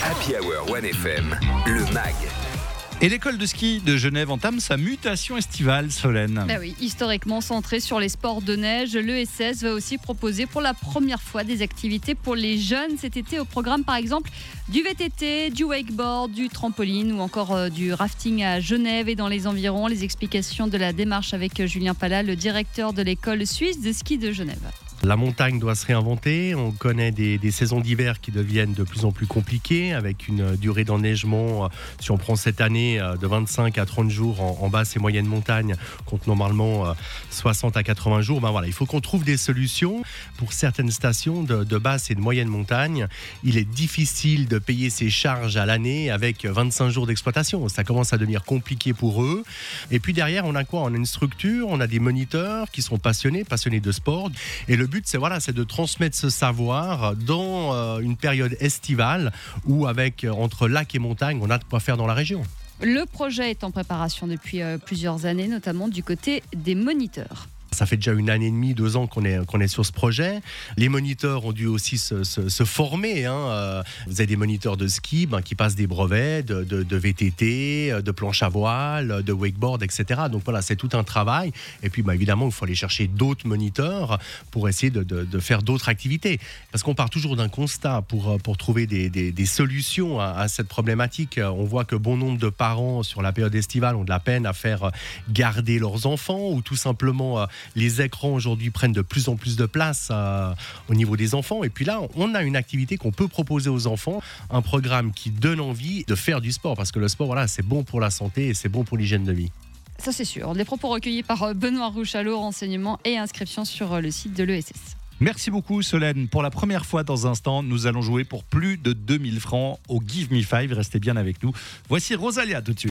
Happy Hour 1FM, le MAG. Et l'école de ski de Genève entame sa mutation estivale, Solène. Bah oui, historiquement centrée sur les sports de neige, l'ESS va aussi proposer pour la première fois des activités pour les jeunes cet été. Au programme par exemple du VTT, du wakeboard, du trampoline ou encore du rafting à Genève et dans les environs. Les explications de la démarche avec Julien Pala, le directeur de l'école suisse de ski de Genève. La montagne doit se réinventer. On connaît des saisons d'hiver qui deviennent de plus en plus compliquées, avec une durée d'enneigement, si on prend cette année, de 25 à 30 jours en basse et moyenne montagne, contre normalement 60 à 80 jours. Voilà, il faut qu'on trouve des solutions. Pour certaines stations de basse et de moyenne montagne, il est difficile de payer ses charges à l'année avec 25 jours d'exploitation. Ça commence à devenir compliqué pour eux. Et puis derrière, on a quoi ? On a une structure, on a des moniteurs qui sont passionnés de sport. Et le but, c'est de transmettre ce savoir dans une période estivale où, entre lac et montagne, on a de quoi faire dans la région. Le projet est en préparation depuis plusieurs années, notamment du côté des moniteurs. Ça fait déjà 1 année et demie, 2 ans qu'on est sur ce projet. Les moniteurs ont dû aussi se former. Vous avez des moniteurs de ski qui passent des brevets de VTT, de planche à voile, de wakeboard, etc. Donc voilà, c'est tout un travail. Et puis évidemment, il faut aller chercher d'autres moniteurs pour essayer de faire d'autres activités. Parce qu'on part toujours d'un constat pour trouver des solutions à cette problématique. On voit que bon nombre de parents, sur la période estivale, ont de la peine à faire garder leurs enfants ou tout simplement... Les écrans aujourd'hui prennent de plus en plus de place au niveau des enfants. Et puis là, on a une activité qu'on peut proposer aux enfants, un programme qui donne envie de faire du sport. Parce que le sport, c'est bon pour la santé et c'est bon pour l'hygiène de vie. Ça, c'est sûr. Les propos recueillis par Benoît Rouchalot, renseignements et inscriptions sur le site de l'ESS. Merci beaucoup, Solène. Pour la première fois dans un instant, nous allons jouer pour plus de 2000 francs au Give Me 5. Restez bien avec nous. Voici Rosalia tout de suite.